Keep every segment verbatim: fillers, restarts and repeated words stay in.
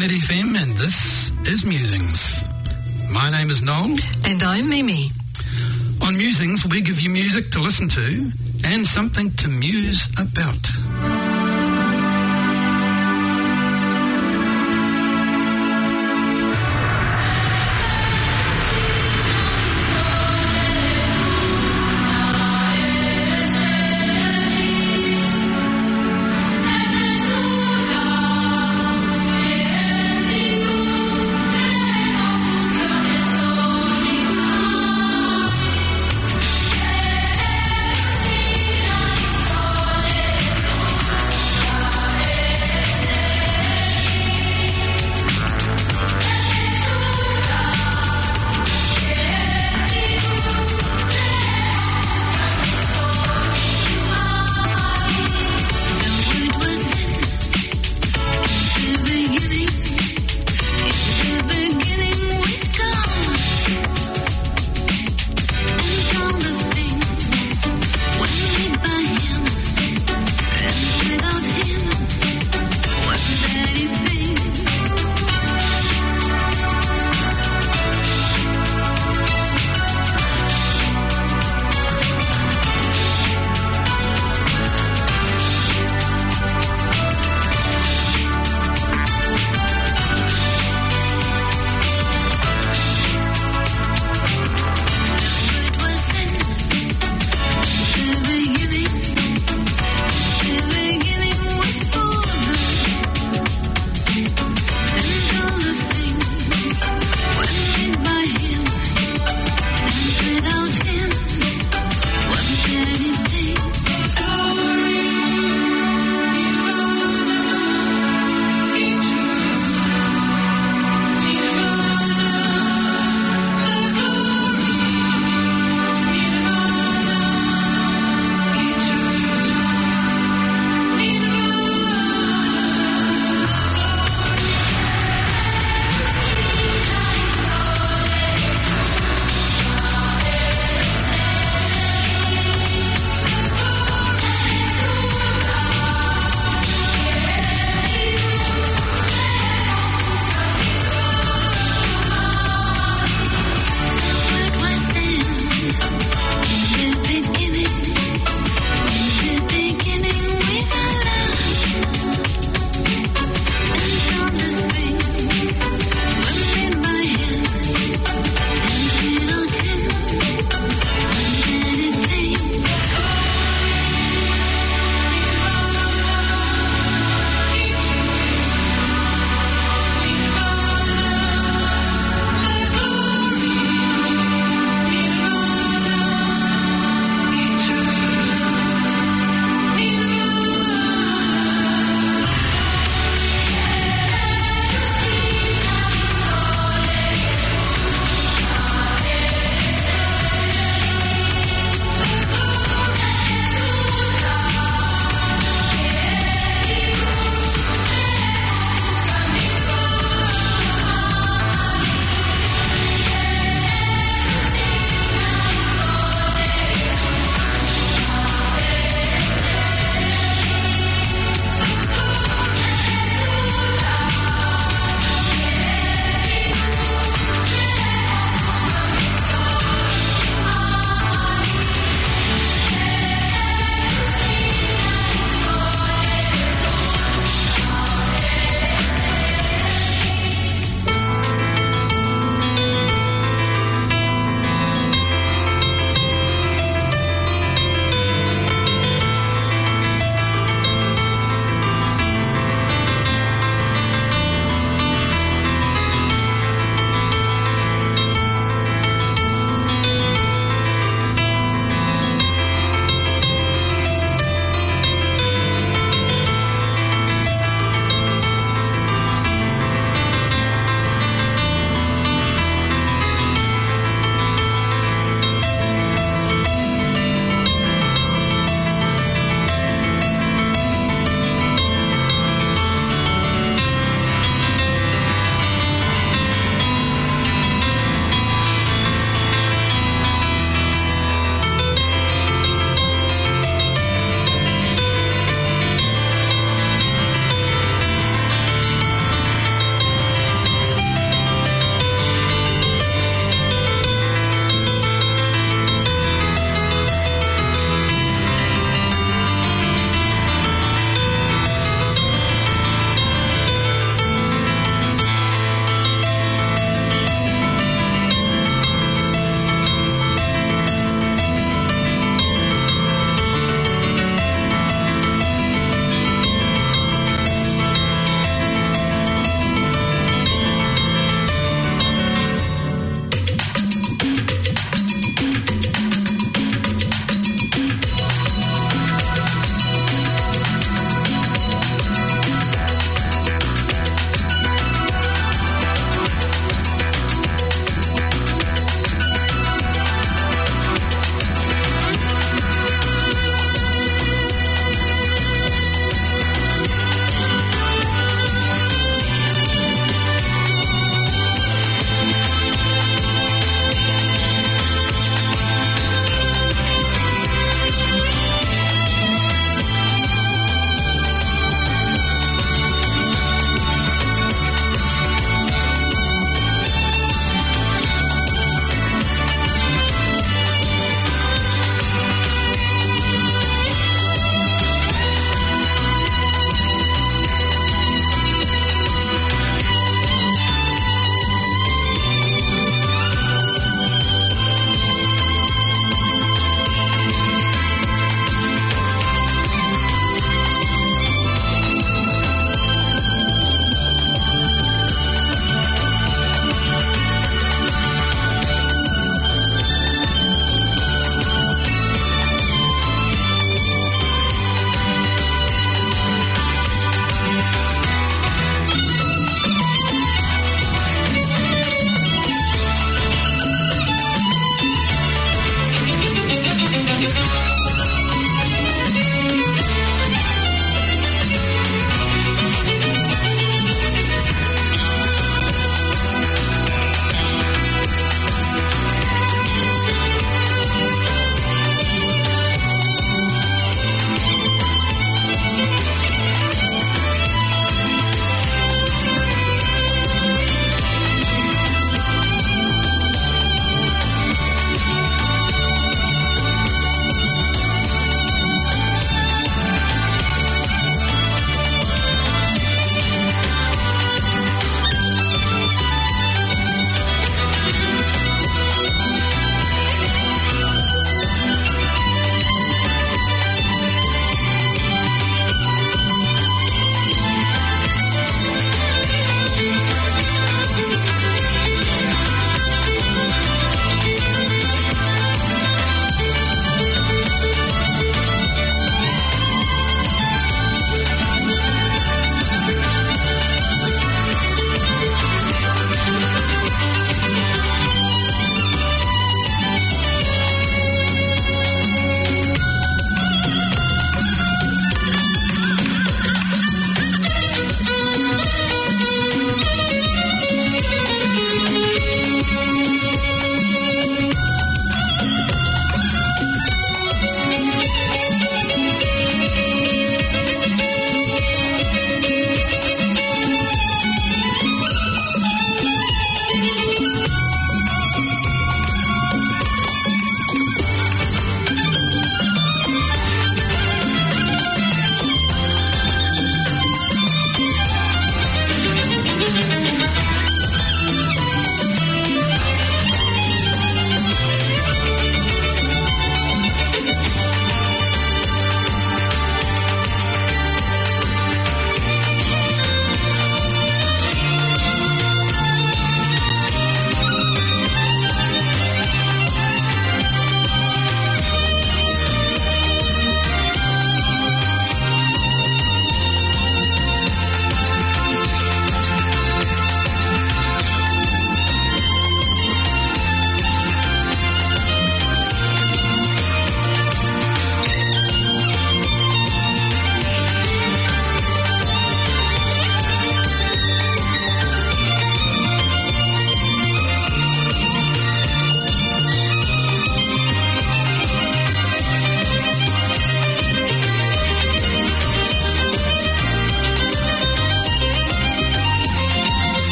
Community F M, and this is Musings. My name is Noel. And I'm Mimi. On Musings, we give you music to listen to and something to muse about. Thank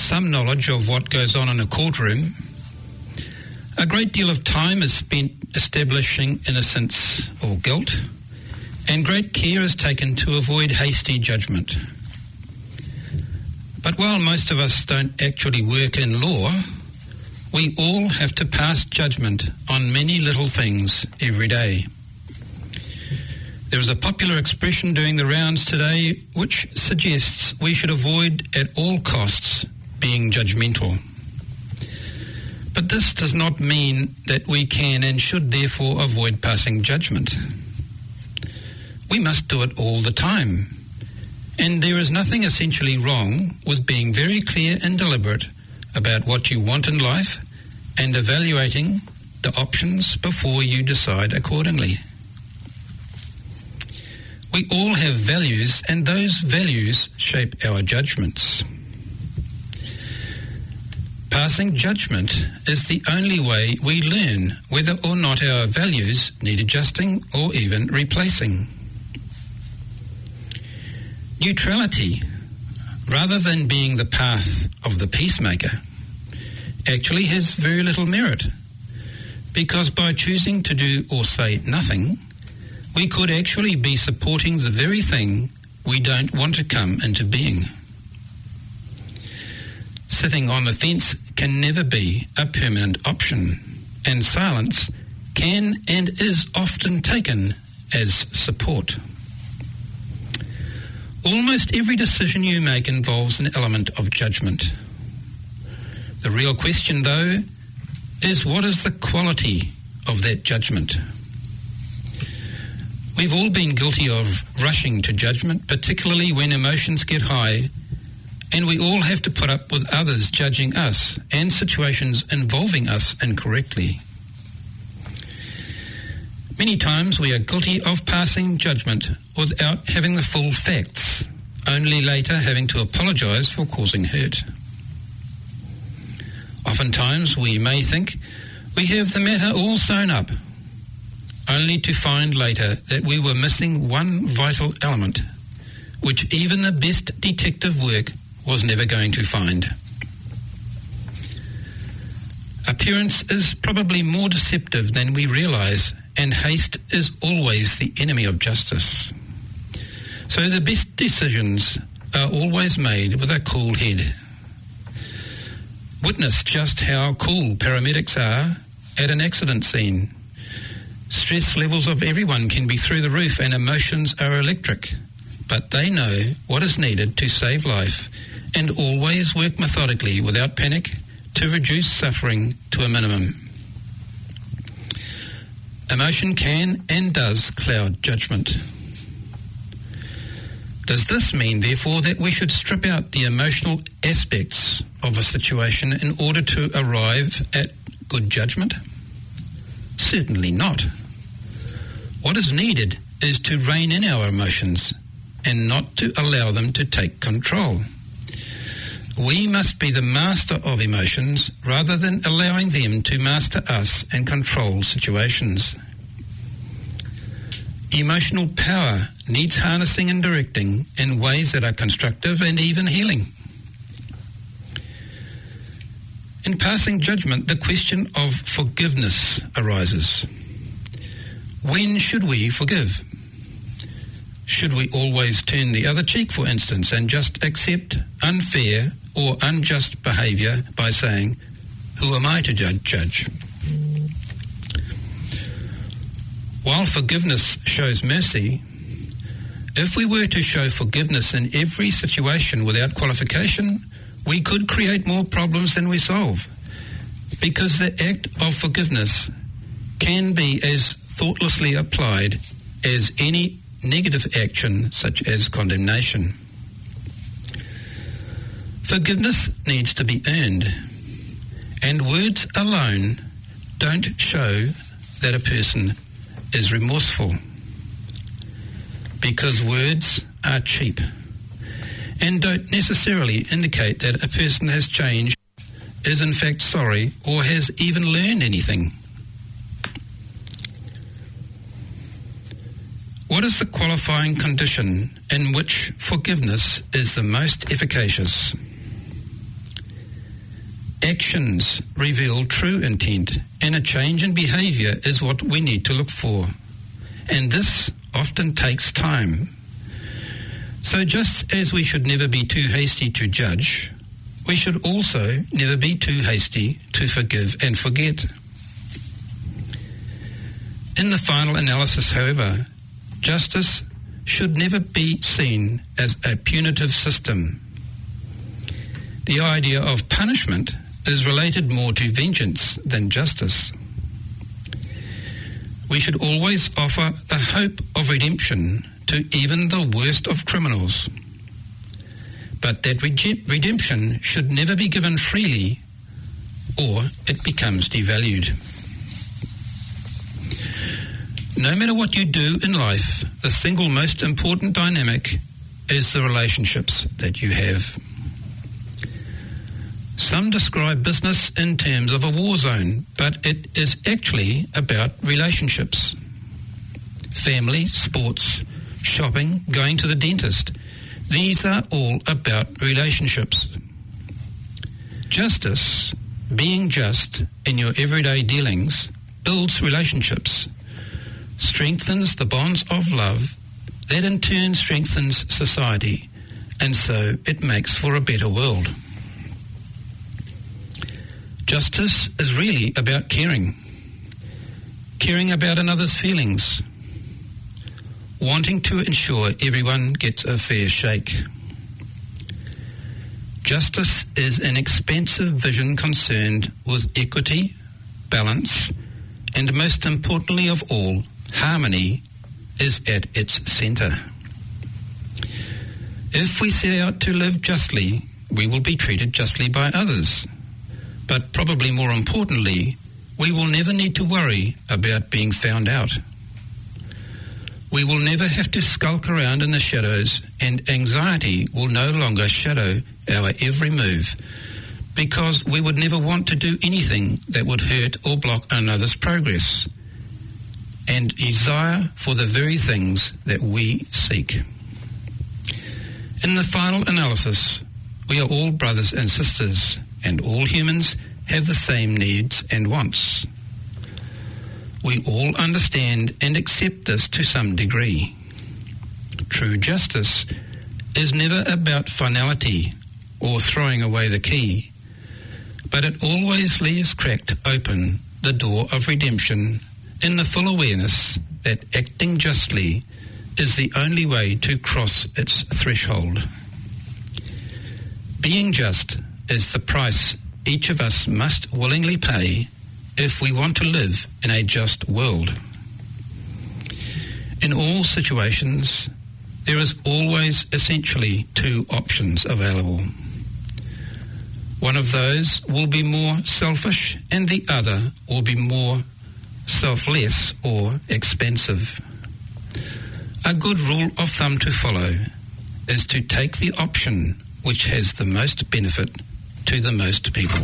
some knowledge of what goes on in a courtroom, a great deal of time is spent establishing innocence or guilt, and great care is taken to avoid hasty judgment. But while most of us don't actually work in law, we all have to pass judgment on many little things every day. There is a popular expression doing the rounds today which suggests we should avoid at all costs being judgmental. But this does not mean that we can and should therefore avoid passing judgment. We must do it all the time. And there is nothing essentially wrong with being very clear and deliberate about what you want in life and evaluating the options before you decide accordingly. We all have values, and those values shape our judgments. Passing judgment is the only way we learn whether or not our values need adjusting or even replacing. Neutrality, rather than being the path of the peacemaker, actually has very little merit, because by choosing to do or say nothing, we could actually be supporting the very thing we don't want to come into being. Sitting on the fence can never be a permanent option, and silence can and is often taken as support. Almost every decision you make involves an element of judgment. The real question, though, is what is the quality of that judgment? We've all been guilty of rushing to judgment, particularly when emotions get high, and we all have to put up with others judging us and situations involving us incorrectly. Many times we are guilty of passing judgment without having the full facts, only later having to apologise for causing hurt. Oftentimes we may think we have the matter all sewn up, only to find later that we were missing one vital element, which even the best detective work was never going to find. Appearance is probably more deceptive than we realise, and haste is always the enemy of justice. So the best decisions are always made with a cool head. Witness just how cool paramedics are at an accident scene. Stress levels of everyone can be through the roof and emotions are electric, but they know what is needed to save life and always work methodically without panic to reduce suffering to a minimum. Emotion can and does cloud judgment. Does this mean, therefore, that we should strip out the emotional aspects of a situation in order to arrive at good judgment? Certainly not. What is needed is to rein in our emotions and not to allow them to take control. We must be the master of emotions rather than allowing them to master us and control situations. Emotional power needs harnessing and directing in ways that are constructive and even healing. In passing judgment, the question of forgiveness arises. When should we forgive? Should we always turn the other cheek, for instance, and just accept unfair or unjust behaviour by saying, "Who am I to judge?" judge? While forgiveness shows mercy, if we were to show forgiveness in every situation without qualification, we could create more problems than we solve, because the act of forgiveness can be as thoughtlessly applied as any negative action such as condemnation. Forgiveness needs to be earned, and words alone don't show that a person is remorseful, because words are cheap and don't necessarily indicate that a person has changed, is in fact sorry, or has even learned anything. What is the qualifying condition in which forgiveness is the most efficacious? Actions reveal true intent, and a change in behaviour is what we need to look for. And this often takes time. So just as we should never be too hasty to judge, we should also never be too hasty to forgive and forget. In the final analysis, however, justice should never be seen as a punitive system. The idea of punishment is related more to vengeance than justice. We should always offer the hope of redemption to even the worst of criminals. But that re- redemption should never be given freely, or it becomes devalued. No matter what you do in life, the single most important dynamic is the relationships that you have. Some describe business in terms of a war zone, but it is actually about relationships. Family, sports, shopping, going to the dentist. These are all about relationships. Justice, being just in your everyday dealings, builds relationships, strengthens the bonds of love, that in turn strengthens society, and so it makes for a better world. Justice is really about caring. Caring about another's feelings. Wanting to ensure everyone gets a fair shake. Justice is an expansive vision concerned with equity, balance, and most importantly of all, harmony is at its centre. If we set out to live justly, we will be treated justly by others. But probably more importantly, we will never need to worry about being found out. We will never have to skulk around in the shadows, and anxiety will no longer shadow our every move, because we would never want to do anything that would hurt or block another's progress, and desire for the very things that we seek. In the final analysis, we are all brothers and sisters, and all humans have the same needs and wants. We all understand and accept this to some degree. True justice is never about finality or throwing away the key, but it always leaves cracked open the door of redemption in the full awareness that acting justly is the only way to cross its threshold. Being just is the price each of us must willingly pay if we want to live in a just world. In all situations, there is always essentially two options available. One of those will be more selfish and the other will be more selfless or expensive. A good rule of thumb to follow is to take the option which has the most benefit to the most people.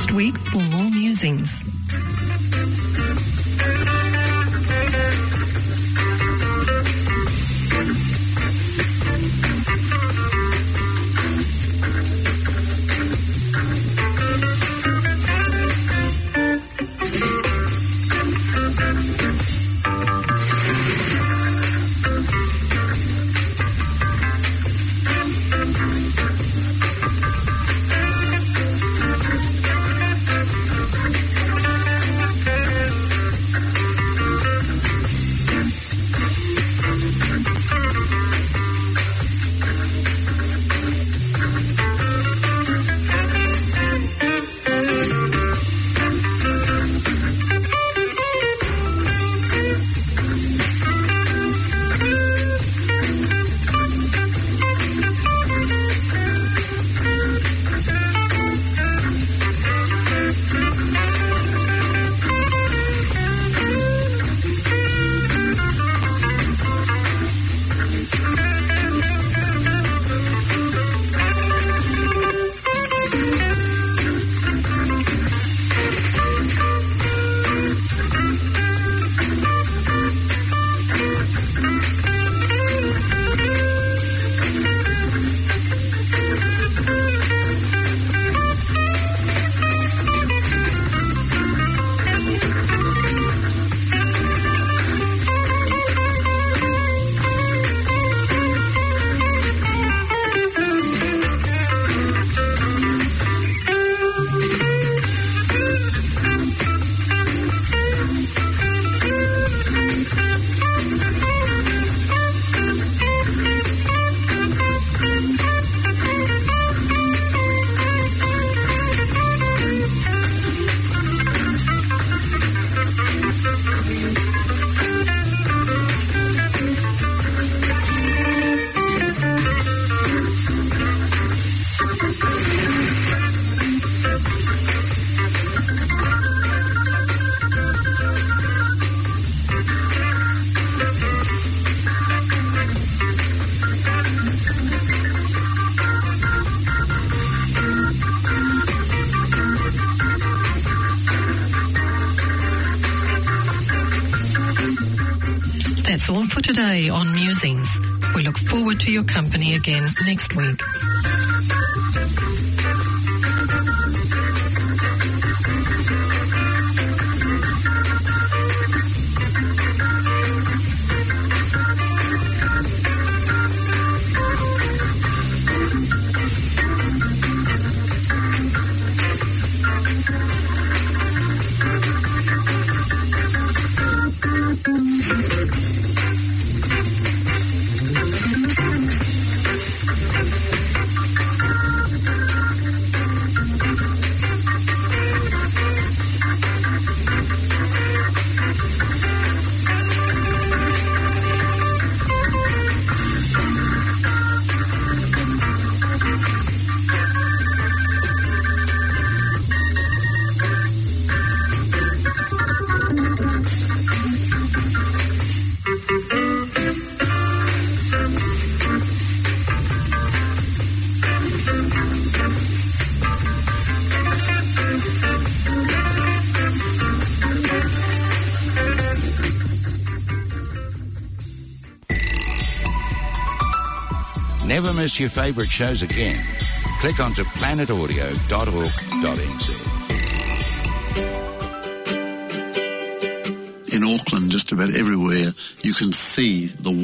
next week for more musings. That's all for today on Musings. We look forward to your company again next week. Never miss your favourite shows again. Click onto planet audio dot org dot n z. In Auckland, just about everywhere, you can see the